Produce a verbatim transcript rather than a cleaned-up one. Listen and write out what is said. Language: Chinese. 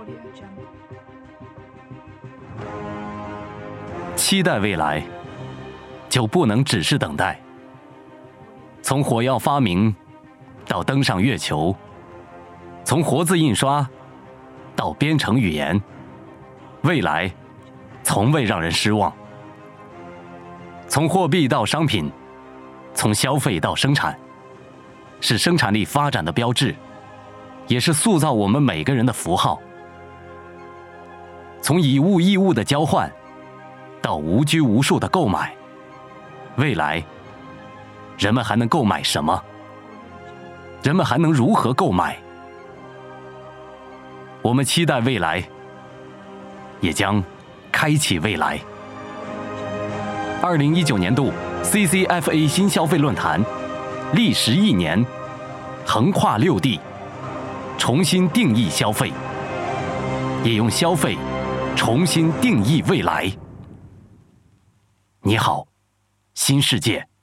期待未来，就不能只是等待。从火药发明到登上月球，从活字印刷到编程语言，未来从未让人失望。从货币到商品，从消费到生产，是生产力发展的标志，也是塑造我们每个人的符号。从以物易物的交换，到无拘无束的购买，未来，人们还能购买什么？人们还能如何购买？我们期待未来，也将开启未来。二零一九年度 C C F A 新消费论坛，历时一年，横跨六地，重新定义消费，也用消费重新定义未来。你好，新世界。